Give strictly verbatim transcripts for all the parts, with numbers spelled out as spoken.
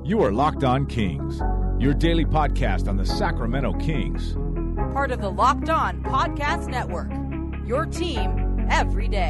You are Locked On Kings, your daily podcast on the Sacramento Kings. Part of the Locked On Podcast Network, your team every day.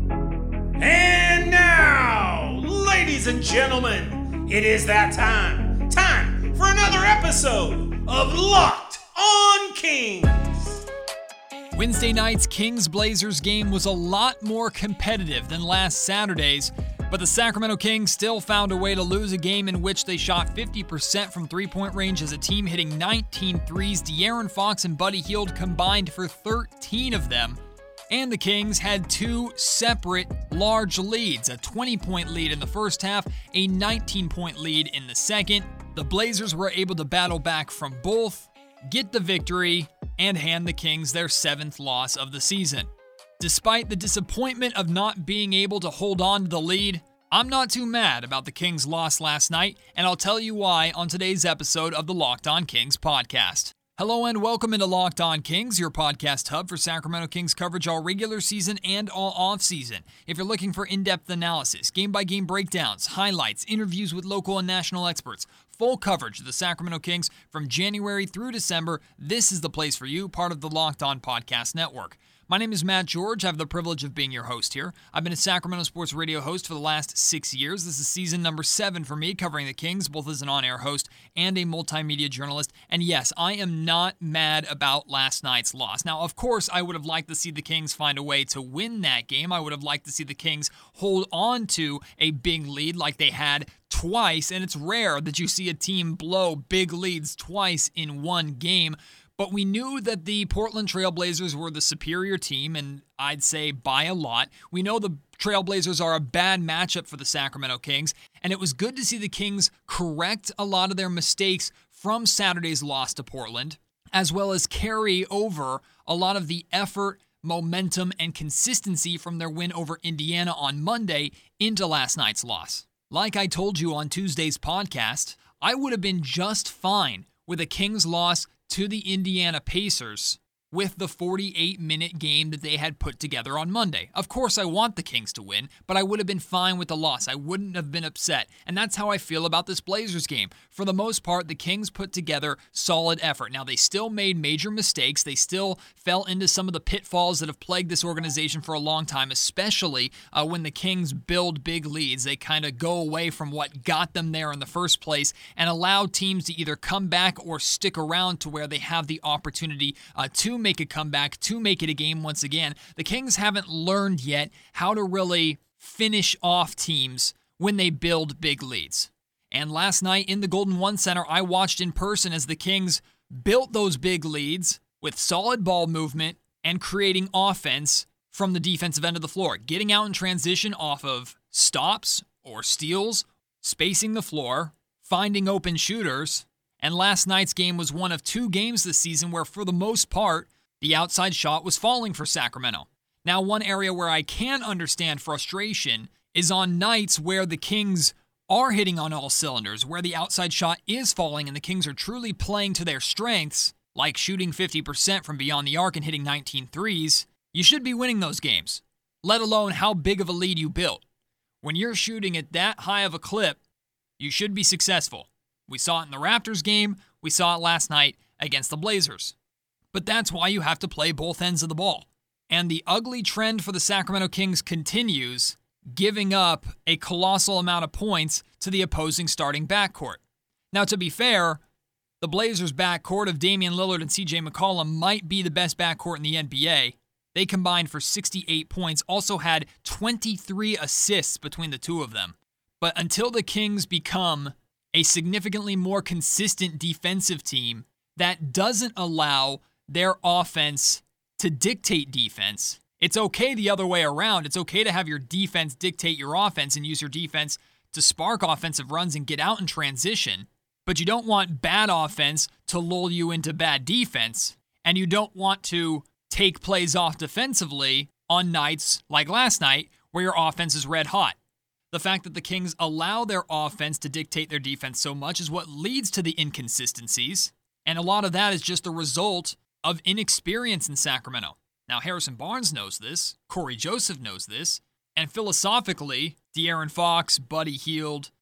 And now, ladies and gentlemen, it is that time. Time for another episode of Locked On Kings. Wednesday night's Kings-Blazers game was a lot more competitive than last Saturday's, but the Sacramento Kings still found a way to lose a game in which they shot fifty percent from three-point range as a team, hitting nineteen threes. De'Aaron Fox and Buddy Hield combined for thirteen of them. And the Kings had two separate large leads, a twenty-point lead in the first half, a nineteen-point lead in the second. The Blazers were able to battle back from both, get the victory, and hand the Kings their seventh loss of the season. Despite the disappointment of not being able to hold on to the lead, I'm not too mad about the Kings' loss last night, and I'll tell you why on today's episode of the Locked On Kings podcast. Hello and welcome into Locked On Kings, your podcast hub for Sacramento Kings coverage all regular season and all off-season. If you're looking for in-depth analysis, game-by-game breakdowns, highlights, interviews with local and national experts, full coverage of the Sacramento Kings from January through December, this is the place for you, part of the Locked On Podcast Network. My name is Matt George. I have the privilege of being your host here. I've been a Sacramento sports radio host for the last six years. This is season number seven for me, covering the Kings, both as an on-air host and a multimedia journalist. And yes, I am not mad about last night's loss. Now, of course, I would have liked to see the Kings find a way to win that game. I would have liked to see the Kings hold on to a big lead like they had twice. And it's rare that you see a team blow big leads twice in one game. But we knew that the Portland Trailblazers were the superior team, and I'd say by a lot. We know the Trailblazers are a bad matchup for the Sacramento Kings, and it was good to see the Kings correct a lot of their mistakes from Saturday's loss to Portland, as well as carry over a lot of the effort, momentum, and consistency from their win over Indiana on Monday into last night's loss. Like I told you on Tuesday's podcast, I would have been just fine with a Kings loss to the Indiana Pacers with the forty-eight minute game that they had put together on Monday. Of course, I want the Kings to win, but I would have been fine with the loss. I wouldn't have been upset, and that's how I feel about this Blazers game. For the most part, the Kings put together solid effort. Now, they still made major mistakes. They still fell into some of the pitfalls that have plagued this organization for a long time, especially uh, when the Kings build big leads. They kind of go away from what got them there in the first place and allow teams to either come back or stick around to where they have the opportunity uh, to make a comeback, to make it a game once again. The Kings haven't learned yet how to really finish off teams when they build big leads. And last night in the Golden One Center, I watched in person as the Kings built those big leads with solid ball movement and creating offense from the defensive end of the floor, getting out in transition off of stops or steals, spacing the floor, finding open shooters. And last night's game was one of two games this season where, for the most part, the outside shot was falling for Sacramento. Now, one area where I can understand frustration is on nights where the Kings are hitting on all cylinders, where the outside shot is falling and the Kings are truly playing to their strengths, like shooting fifty percent from beyond the arc and hitting nineteen threes. You should be winning those games, let alone how big of a lead you built. When you're shooting at that high of a clip, you should be successful. We saw it in the Raptors game. We saw it last night against the Blazers. But that's why you have to play both ends of the ball. And the ugly trend for the Sacramento Kings continues, giving up a colossal amount of points to the opposing starting backcourt. Now, to be fair, the Blazers' backcourt of Damian Lillard and C J McCollum might be the best backcourt in the N B A. They combined for sixty-eight points, also had twenty-three assists between the two of them. But until the Kings become a significantly more consistent defensive team that doesn't allow their offense to dictate defense, it's okay the other way around. It's okay to have your defense dictate your offense and use your defense to spark offensive runs and get out in transition. But you don't want bad offense to lull you into bad defense, and you don't want to take plays off defensively on nights like last night where your offense is red hot. The fact that the Kings allow their offense to dictate their defense so much is what leads to the inconsistencies, and a lot of that is just the result of inexperience in Sacramento. Now, Harrison Barnes knows this, Corey Joseph knows this, and philosophically, De'Aaron Fox, Buddy Hield,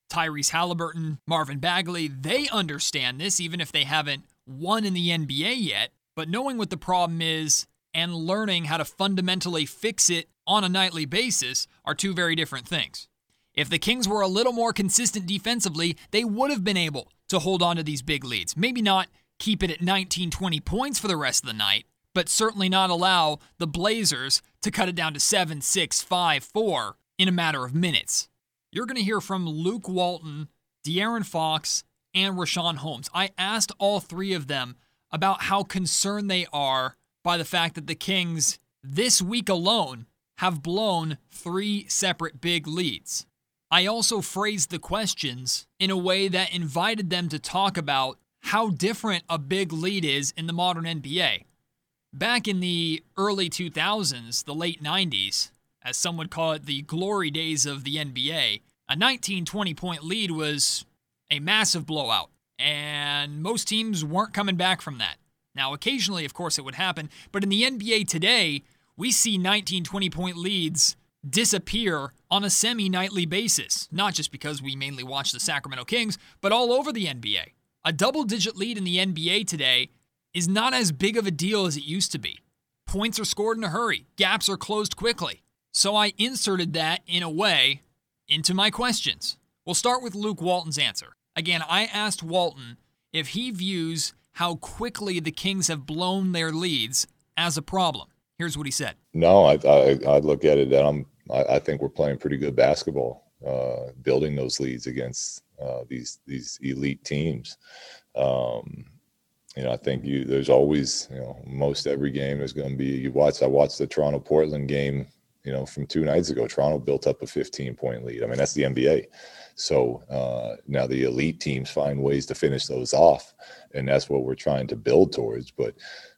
Tyrese Halliburton, Marvin Bagley, they understand this even if they haven't won in the N B A yet. But knowing what the problem is and learning how to fundamentally fix it on a nightly basis are two very different things. If the Kings were a little more consistent defensively, they would have been able to hold on to these big leads. Maybe not keep it at nineteen, twenty points for the rest of the night, but certainly not allow the Blazers to cut it down to seven, six, five, four in a matter of minutes. You're going to hear from Luke Walton, De'Aaron Fox, and Richaun Holmes. I asked all three of them about how concerned they are by the fact that the Kings, this week alone, have blown three separate big leads. I also phrased the questions in a way that invited them to talk about how different a big lead is in the modern N B A. Back in the early two thousands, the late nineties, as some would call it the glory days of the N B A, a nineteen, twenty point lead was a massive blowout, and most teams weren't coming back from that. Now, occasionally, of course, it would happen, but in the N B A today, we see nineteen, twenty point leads disappear on a semi-nightly basis, not just because we mainly watch the Sacramento Kings, but all over the N B A. A double-digit lead in the N B A today is not as big of a deal as it used to be. Points are scored in a hurry. Gaps are closed quickly. So I inserted that, in a way, into my questions. We'll start with Luke Walton's answer. Again, I asked Walton if he views how quickly the Kings have blown their leads as a problem. Here's what he said. No, I I, I look at it that I'm I, I think we're playing pretty good basketball, uh, building those leads against uh, these these elite teams. Um, you know, I think you there's always, you know, most every game there's going to be, you watch, I watched the Toronto Portland game, you know, from two nights ago. Toronto built up a fifteen point lead. I mean, that's the N B A. So uh, now the elite teams find ways to finish those off, and that's what we're trying to build towards. But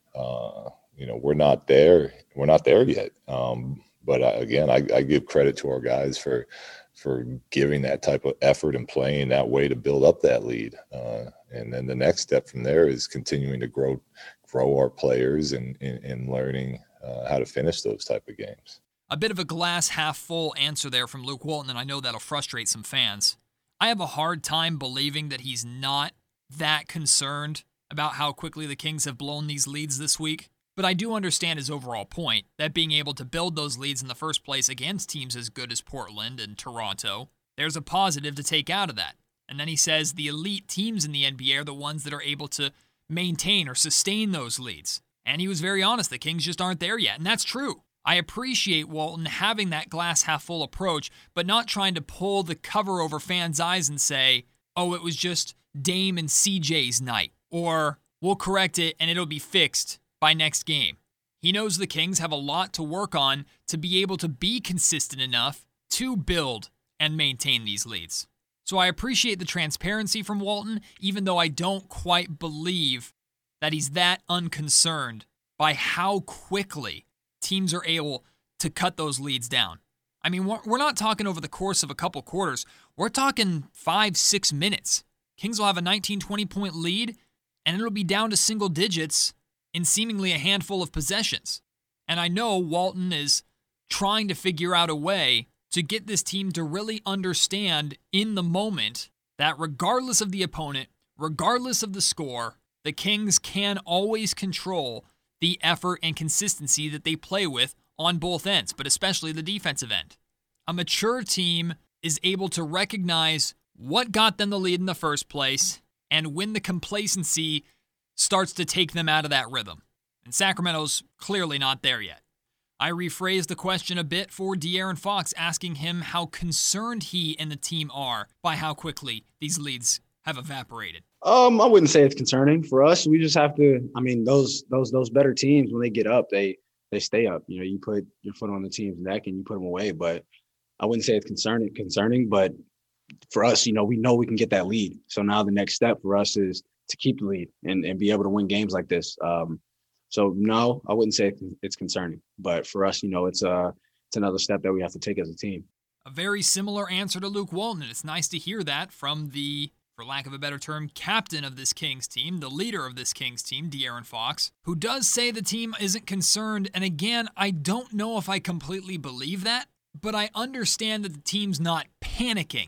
uh, you know, we're not there. We're not there yet. Um, but I, again, I, I give credit to our guys for for giving that type of effort and playing that way to build up that lead. Uh, and then the next step from there is continuing to grow grow our players and and learning uh, how to finish those type of games. A bit of a glass half full answer there from Luke Walton, and I know that'll frustrate some fans. I have a hard time believing that he's not that concerned about how quickly the Kings have blown these leads this week. But I do understand his overall point, that being able to build those leads in the first place against teams as good as Portland and Toronto, there's a positive to take out of that. And then he says the elite teams in the N B A are the ones that are able to maintain or sustain those leads. And he was very honest, the Kings just aren't there yet, and that's true. I appreciate Walton having that glass half full approach, but not trying to pull the cover over fans' eyes and say, oh, it was just Dame and C J's night, or we'll correct it and it'll be fixed by next game. He knows the Kings have a lot to work on to be able to be consistent enough to build and maintain these leads. So I appreciate the transparency from Walton, even though I don't quite believe that he's that unconcerned by how quickly teams are able to cut those leads down. I mean, we're not talking over the course of a couple quarters. We're talking five, six minutes. Kings will have a nineteen, twenty point lead, and it'll be down to single digits in seemingly a handful of possessions. And I know Walton is trying to figure out a way to get this team to really understand in the moment that regardless of the opponent, regardless of the score, the Kings can always control the effort and consistency that they play with on both ends, but especially the defensive end. A mature team is able to recognize what got them the lead in the first place and when the complacency starts to take them out of that rhythm. And Sacramento's clearly not there yet. I rephrased the question a bit for De'Aaron Fox, asking him how concerned he and the team are by how quickly these leads have evaporated. Um, I wouldn't say it's concerning for us. We just have to. I mean, those those those better teams, when they get up, they they stay up. You know, you put your foot on the team's neck and you put them away. But I wouldn't say it's concerning. Concerning, but for us, you know, we know we can get that lead. So now the next step for us is to keep the lead and, and be able to win games like this. Um, so no, I wouldn't say it's concerning. But for us, you know, it's uh it's another step that we have to take as a team. A very similar answer to Luke Walton. It's nice to hear that from the, for lack of a better term, captain of this Kings team, the leader of this Kings team, De'Aaron Fox, who does say the team isn't concerned. And again, I don't know if I completely believe that, but I understand that the team's not panicking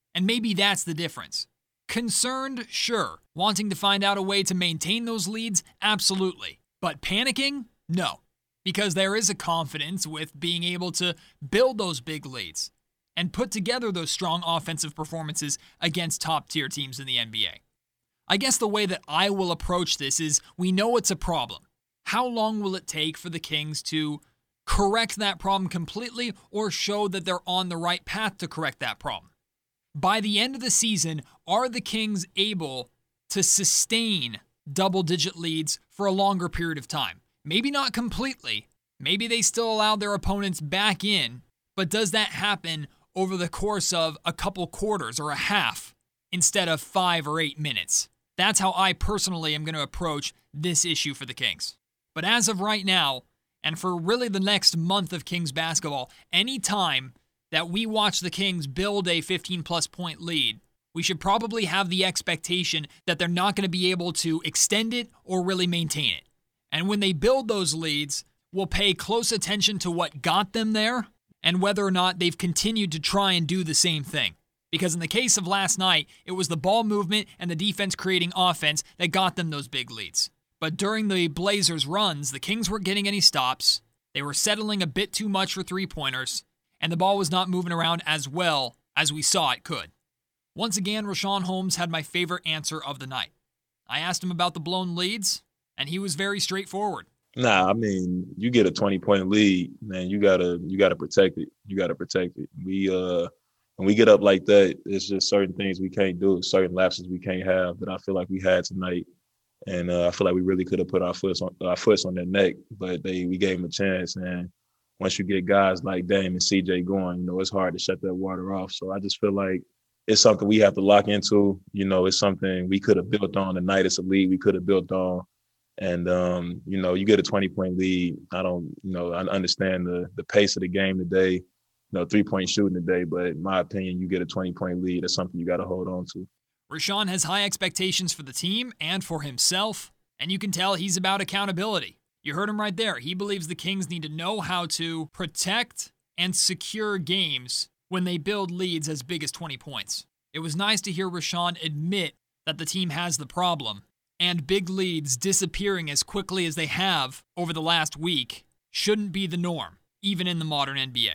And maybe that's the difference. Concerned, sure. Wanting to find out a way to maintain those leads, absolutely. But panicking? No. Because there is a confidence with being able to build those big leads and put together those strong offensive performances against top-tier teams in the N B A. I guess the way that I will approach this is we know it's a problem. How long will it take for the Kings to correct that problem completely or show that they're on the right path to correct that problem? By the end of the season, are the Kings able to sustain double-digit leads for a longer period of time? Maybe not completely. Maybe they still allow their opponents back in, but does that happen over the course of a couple quarters or a half instead of five or eight minutes? That's how I personally am going to approach this issue for the Kings. But as of right now, and for really the next month of Kings basketball, any time that we watch the Kings build a fifteen-plus point lead, we should probably have the expectation that they're not going to be able to extend it or really maintain it. And when they build those leads, we'll pay close attention to what got them there and whether or not they've continued to try and do the same thing. Because in the case of last night, it was the ball movement and the defense creating offense that got them those big leads. But during the Blazers' runs, the Kings weren't getting any stops. They were settling a bit too much for three-pointers, and the ball was not moving around as well as we saw it could. Once again, Richaun Holmes had my favorite answer of the night. I asked him about the blown leads, and he was very straightforward. Nah, I mean, you get a twenty-point lead, man, you gotta you gotta protect it. You gotta protect it. We uh when we get up like that, it's just certain things we can't do, certain lapses we can't have that I feel like we had tonight. And uh, I feel like we really could have put our foot on our foot on their neck, but they we gave them a chance. And once you get guys like Dame and C J going, you know, it's hard to shut that water off. So I just feel like it's something we have to lock into. You know, it's something we could have built on tonight. It's a lead we could have built on. And, um, you know, you get a twenty-point lead. I don't, you know, I understand the the pace of the game today, you know, three-point shooting today. But in my opinion, you get a twenty-point lead. That's something you got to hold on to. Richaun has high expectations for the team and for himself, and you can tell he's about accountability. You heard him right there. He believes the Kings need to know how to protect and secure games when they build leads as big as twenty points. It was nice to hear Richaun admit that the team has the problem, and big leads disappearing as quickly as they have over the last week shouldn't be the norm, even in the modern N B A.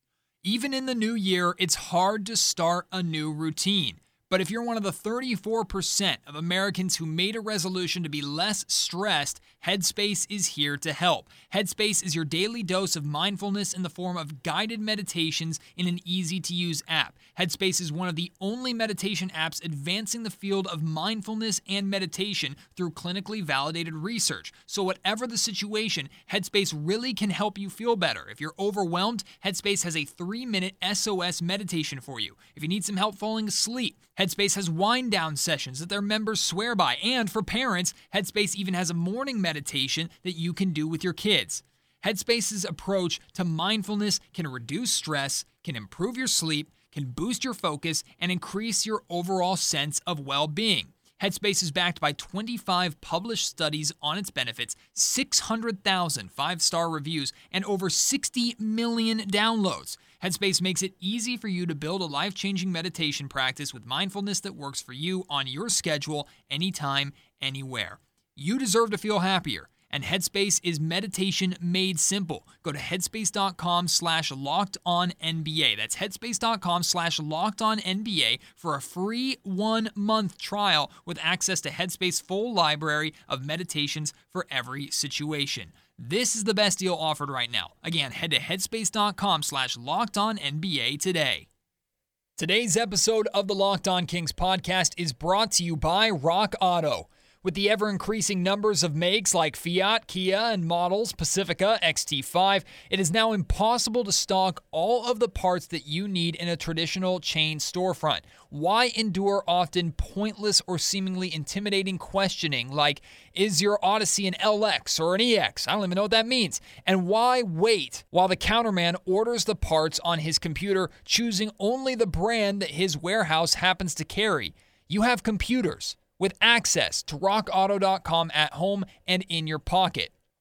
Even in the new year, it's hard to start a new routine. But if you're one of the thirty-four percent of Americans who made a resolution to be less stressed, Headspace is here to help. Headspace is your daily dose of mindfulness in the form of guided meditations in an easy-to-use app. Headspace is one of the only meditation apps advancing the field of mindfulness and meditation through clinically validated research. So whatever the situation, Headspace really can help you feel better. If you're overwhelmed, Headspace has a three-minute S O S meditation for you. If you need some help falling asleep, Headspace has wind-down sessions that their members swear by. And for parents, Headspace even has a morning meditation that you can do with your kids. Headspace's approach to mindfulness can reduce stress, can improve your sleep, can boost your focus, and increase your overall sense of well-being. Headspace is backed by twenty-five published studies on its benefits, six hundred thousand five-star reviews, and over sixty million downloads. Headspace makes it easy for you to build a life-changing meditation practice with mindfulness that works for you on your schedule, anytime, anywhere. You deserve to feel happier, and Headspace is meditation made simple. Go to headspace.com slash locked on NBA. That's headspace.com slash locked on NBA for a free one-month trial with access to Headspace's full library of meditations for every situation. This is the best deal offered right now. Again, head to headspace.com slash locked on NBA today. Today's episode of the Locked On Kings podcast is brought to you by Rock Auto. With the ever-increasing numbers of makes like Fiat, Kia, and models Pacifica, X T five, it is now impossible to stock all of the parts that you need in a traditional chain storefront. Why endure often pointless or seemingly intimidating questioning like, is your Odyssey an L X or an E X? I don't even know what that means. And why wait while the counterman orders the parts on his computer, choosing only the brand that his warehouse happens to carry? You have computers with access to rock auto dot com at home and in your pocket.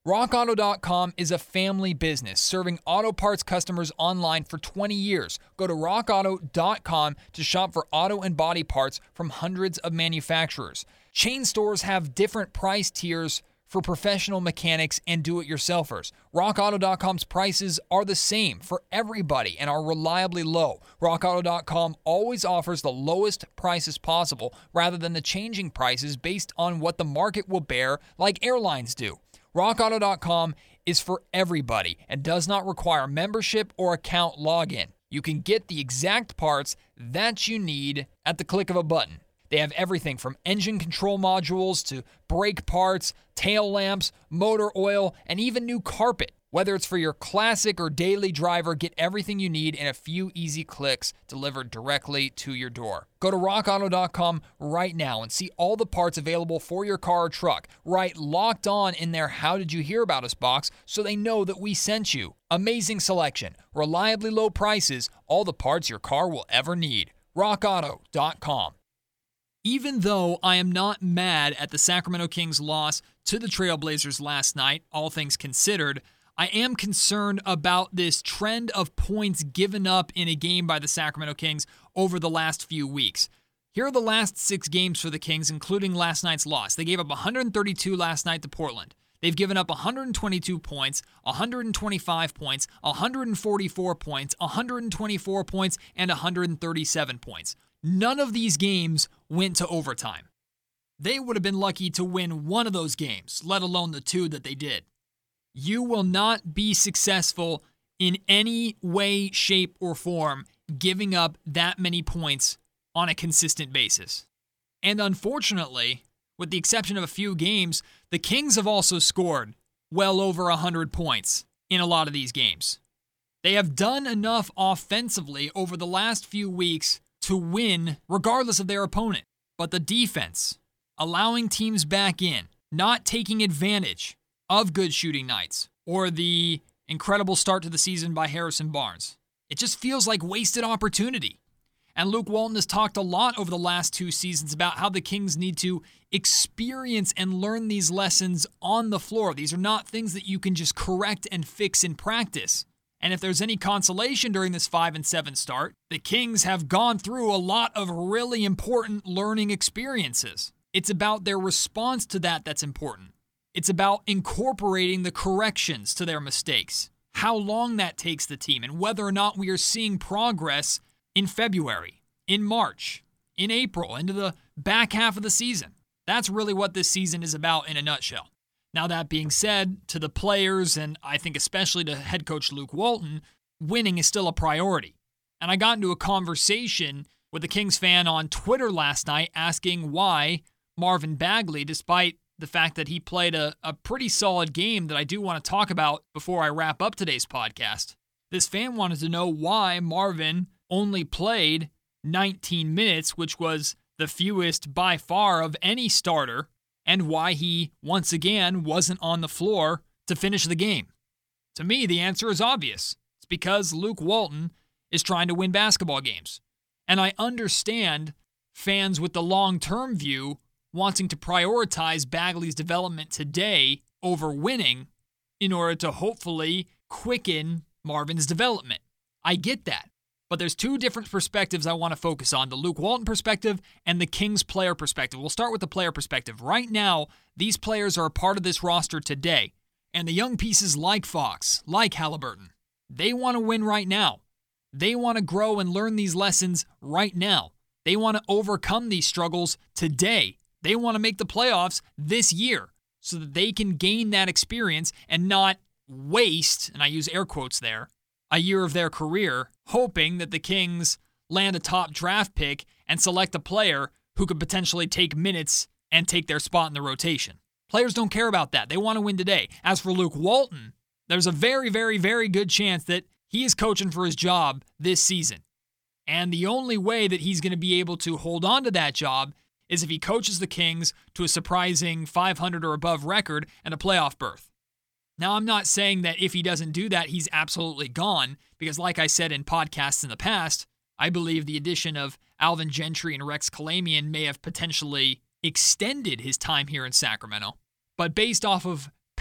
rock auto dot com is a family business serving auto parts customers online for twenty years. Go to rock auto dot com to shop for auto and body parts from hundreds of manufacturers. Chain stores have different price tiers for professional mechanics and do-it-yourselfers. rock auto dot com's prices are the same for everybody and are reliably low. rock auto dot com always offers the lowest prices possible rather than the changing prices based on what the market will bear like airlines do. rock auto dot com is for everybody and does not require membership or account login. You can get the exact parts that you need at the click of a button. They have everything from engine control modules to brake parts, tail lamps, motor oil, and even new carpet. Whether it's for your classic or daily driver, get everything you need in a few easy clicks delivered directly to your door. Go to rock auto dot com right now and see all the parts available for your car or truck. Write Locked On in their How Did You Hear About Us box so they know that we sent you. Amazing selection, reliably low prices, all the parts your car will ever need. rock auto dot com. Even though I am not mad at the Sacramento Kings' loss to the Trailblazers last night, all things considered, I am concerned about this trend of points given up in a game by the Sacramento Kings over the last few weeks. Here are the last six games for the Kings, including last night's loss. They gave up one hundred thirty-two last night to Portland. They've given up one hundred twenty-two points, one hundred twenty-five points, one hundred forty-four points, one hundred twenty-four points, and one hundred thirty-seven points. None of these games went to overtime. They would have been lucky to win one of those games, let alone the two that they did. You will not be successful in any way, shape, or form giving up that many points on a consistent basis. And unfortunately, with the exception of a few games, the Kings have also scored well over one hundred points in a lot of these games. They have done enough offensively over the last few weeks to win regardless of their opponent. But the defense, allowing teams back in, not taking advantage of good shooting nights or the incredible start to the season by Harrison Barnes. It just feels like wasted opportunity. And Luke Walton has talked a lot over the last two seasons about how the Kings need to experience and learn these lessons on the floor. These are not things that you can just correct and fix in practice. And if there's any consolation during this five and seven start, the Kings have gone through a lot of really important learning experiences. It's about their response to that that's important. It's about incorporating the corrections to their mistakes, how long that takes the team, and whether or not we are seeing progress in February, in March, in April, into the back half of the season. That's really what this season is about in a nutshell. Now, that being said, to the players, and I think especially to head coach Luke Walton, winning is still a priority. And I got into a conversation with a Kings fan on Twitter last night asking why Marvin Bagley, despite the fact that he played a, a pretty solid game that I do want to talk about before I wrap up today's podcast, this fan wanted to know why Marvin only played nineteen minutes, which was the fewest by far of any starter, and why he, once again, wasn't on the floor to finish the game. To me, the answer is obvious. It's because Luke Walton is trying to win basketball games. And I understand fans with the long-term view wanting to prioritize Bagley's development today over winning in order to hopefully quicken Marvin's development. I get that. But there's two different perspectives I want to focus on, the Luke Walton perspective and the Kings player perspective. We'll start with the player perspective. Right now, these players are a part of this roster today. And the young pieces like Fox, like Halliburton, they want to win right now. They want to grow and learn these lessons right now. They want to overcome these struggles today. They want to make the playoffs this year so that they can gain that experience and not waste, and I use air quotes there, a year of their career hoping that the Kings land a top draft pick and select a player who could potentially take minutes and take their spot in the rotation. Players don't care about that. They want to win today. As for Luke Walton, there's a very, very, very good chance that he is coaching for his job this season. And the only way that he's going to be able to hold on to that job is if he coaches the Kings to a surprising five hundred or above record and a playoff berth. Now, I'm not saying that if he doesn't do that, he's absolutely gone, because like I said in podcasts in the past, I believe the addition of Alvin Gentry and Rex Kalamian may have potentially extended his time here in Sacramento. But based off of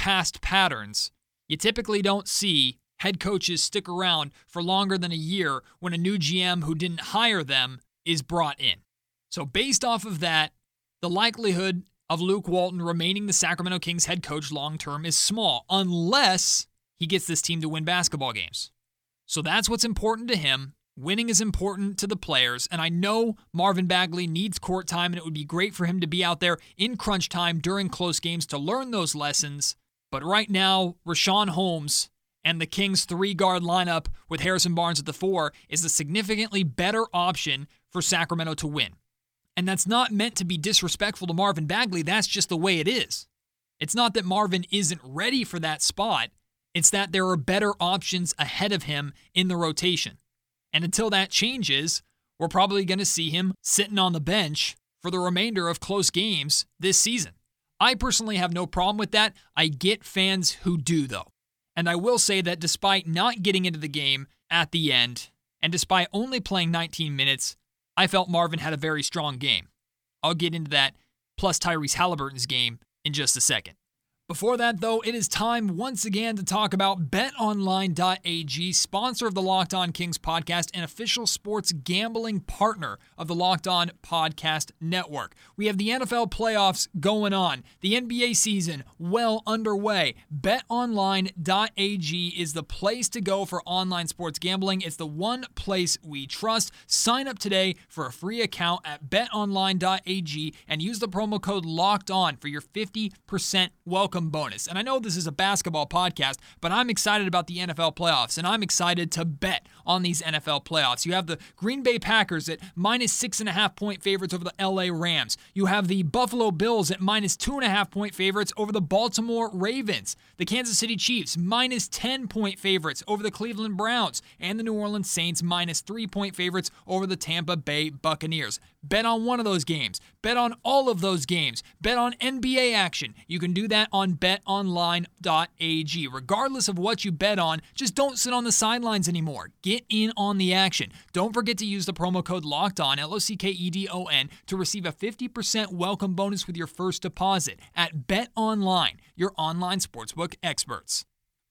past patterns, you typically don't see head coaches stick around for longer than a year when a new G M who didn't hire them is brought in. So based off of that, the likelihood of Luke Walton remaining the Sacramento Kings head coach long-term is small, unless he gets this team to win basketball games. So that's what's important to him. Winning is important to the players, and I know Marvin Bagley needs court time, and it would be great for him to be out there in crunch time during close games to learn those lessons. But right now, Richaun Holmes and the Kings' three-guard lineup with Harrison Barnes at the four is a significantly better option for Sacramento to win. And that's not meant to be disrespectful to Marvin Bagley. That's just the way it is. It's not that Marvin isn't ready for that spot. It's that there are better options ahead of him in the rotation. And until that changes, we're probably going to see him sitting on the bench for the remainder of close games this season. I personally have no problem with that. I get fans who do, though. And I will say that despite not getting into the game at the end, and despite only playing nineteen minutes, I felt Marvin had a very strong game. I'll get into that, plus Tyrese Halliburton's game, in just a second. Before that, though, it is time once again to talk about bet online dot a g, sponsor of the Locked On Kings podcast and official sports gambling partner of the Locked On Podcast Network. We have the N F L playoffs going on, the N B A season well underway. bet online dot a g is the place to go for online sports gambling. It's the one place we trust. Sign up today for a free account at bet online dot a g and use the promo code LOCKEDON for your fifty percent welcome bonus. And I know this is a basketball podcast, but I'm excited about the N F L playoffs, and I'm excited to bet on these N F L playoffs. You have the Green Bay Packers at minus six and a half point favorites over the L A Rams. You have the Buffalo Bills at minus two and a half point favorites over the Baltimore Ravens. The Kansas City Chiefs minus ten point favorites over the Cleveland Browns, and the New Orleans Saints minus three point favorites over the Tampa Bay Buccaneers. Bet on one of those games. Bet on all of those games. Bet on N B A action. You can do that on bet online dot a g. Regardless of what you bet on, just don't sit on the sidelines anymore. Get in on the action. Don't forget to use the promo code LOCKEDON, L O C K E D O N, to receive a fifty percent welcome bonus with your first deposit at BetOnline, your online sportsbook experts.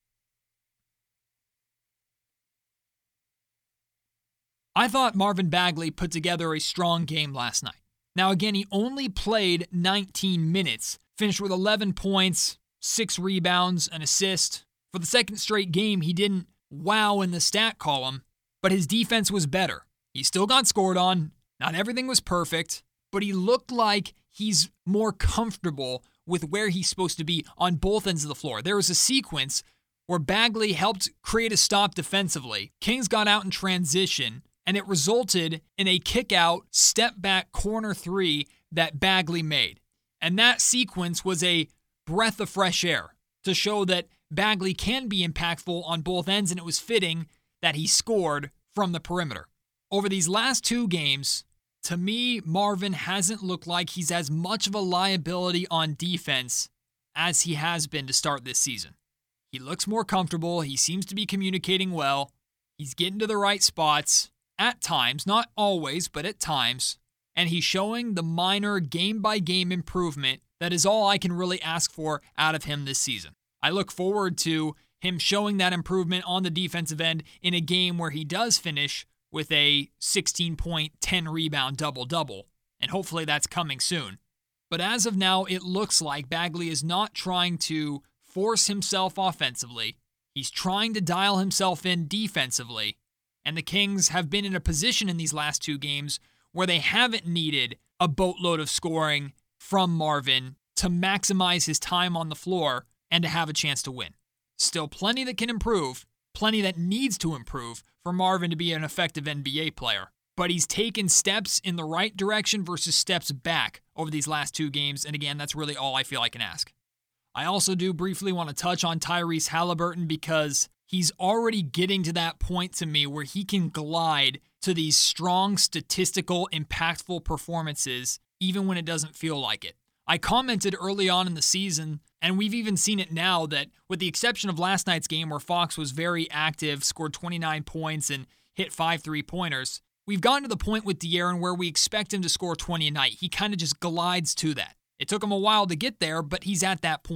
I thought Marvin Bagley put together a strong game last night. Now again, he only played nineteen minutes, finished with eleven points, six rebounds, an assist. For the second straight game, he didn't wow in the stat column, but his defense was better. He still got scored on. Not everything was perfect, but he looked like he's more comfortable with where he's supposed to be on both ends of the floor. There was a sequence where Bagley helped create a stop defensively. Kings got out in transition, and it resulted in a kick-out, step-back corner three that Bagley made. And that sequence was a breath of fresh air to show that Bagley can be impactful on both ends, and it was fitting that he scored from the perimeter. Over these last two games, to me, Marvin hasn't looked like he's as much of a liability on defense as he has been to start this season. He looks more comfortable. He seems to be communicating well. He's getting to the right spots. At times, not always, but at times, and he's showing the minor game-by-game improvement that is all I can really ask for out of him this season. I look forward to him showing that improvement on the defensive end in a game where he does finish with a sixteen point, ten rebound double-double, and hopefully that's coming soon. But as of now, it looks like Bagley is not trying to force himself offensively. He's trying to dial himself in defensively. And the Kings have been in a position in these last two games where they haven't needed a boatload of scoring from Marvin to maximize his time on the floor and to have a chance to win. Still plenty that can improve, plenty that needs to improve for Marvin to be an effective N B A player. But he's taken steps in the right direction versus steps back over these last two games. And again, that's really all I feel I can ask. I also do briefly want to touch on Tyrese Halliburton because he's already getting to that point to me where he can glide to these strong, statistical, impactful performances even when it doesn't feel like it. I commented early on in the season, and we've even seen it now, that with the exception of last night's game where Fox was very active, scored twenty-nine points, and hit five three-pointers, we've gotten to the point with De'Aaron where we expect him to score twenty a night. He kind of just glides to that. It took him a while to get there, but he's at that point.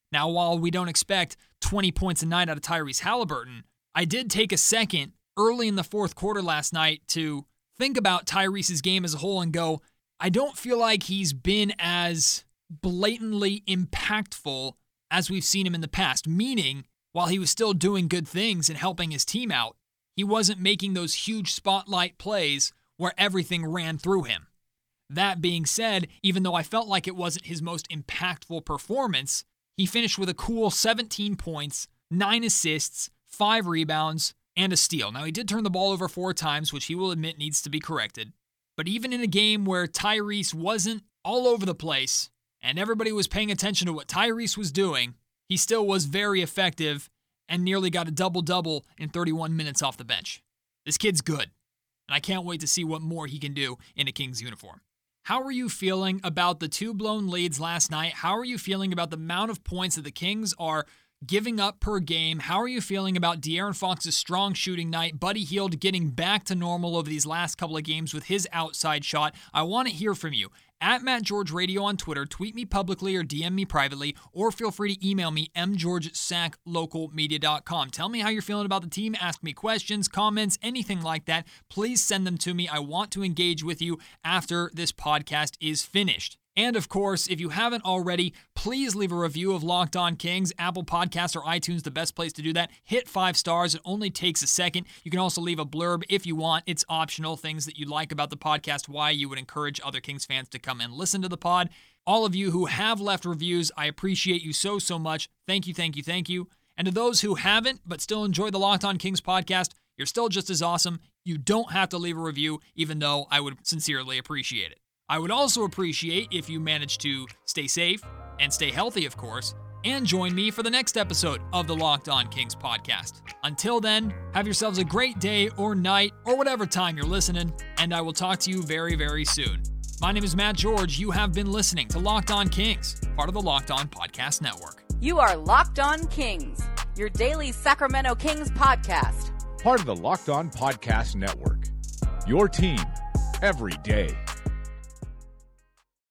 Now, while we don't expect twenty points a night out of Tyrese Halliburton, I did take a second early in the fourth quarter last night to think about Tyrese's game as a whole and go, I don't feel like he's been as blatantly impactful as we've seen him in the past, meaning while he was still doing good things and helping his team out, he wasn't making those huge spotlight plays where everything ran through him. That being said, even though I felt like it wasn't his most impactful performance, he finished with a cool seventeen points, nine assists, five rebounds, and a steal. Now, he did turn the ball over four times, which he will admit needs to be corrected. But even in a game where Tyrese wasn't all over the place and everybody was paying attention to what Tyrese was doing, he still was very effective and nearly got a double-double in thirty-one minutes off the bench. This kid's good, and I can't wait to see what more he can do in a Kings uniform. How are you feeling about the two blown leads last night? How are you feeling about the amount of points that the Kings are giving up per game? How are you feeling about De'Aaron Fox's strong shooting night? Buddy Hield getting back to normal over these last couple of games with his outside shot. I want to hear from you. At Matt George Radio on Twitter, tweet me publicly or D M me privately, or feel free to email me, m george at sac local media dot com. Tell me how you're feeling about the team. Ask me questions, comments, anything like that. Please send them to me. I want to engage with you after this podcast is finished. And of course, if you haven't already, please leave a review of Locked On Kings. Apple Podcasts or iTunes, the best place to do that. Hit five stars. It only takes a second. You can also leave a blurb if you want. It's optional. Things that you like about the podcast, why you would encourage other Kings fans to come and listen to the pod. All of you who have left reviews, I appreciate you so, so much. Thank you, thank you, thank you. And to those who haven't but still enjoy the Locked On Kings podcast, you're still just as awesome. You don't have to leave a review, even though I would sincerely appreciate it. I would also appreciate if you manage to stay safe and stay healthy, of course, and join me for the next episode of the Locked On Kings podcast. Until then, have yourselves a great day or night or whatever time you're listening, and I will talk to you very, very soon. My name is Matt George. You have been listening to Locked On Kings, part of the Locked On Podcast Network. You are Locked On Kings, your daily Sacramento Kings podcast. Part of the Locked On Podcast Network. Your team every day.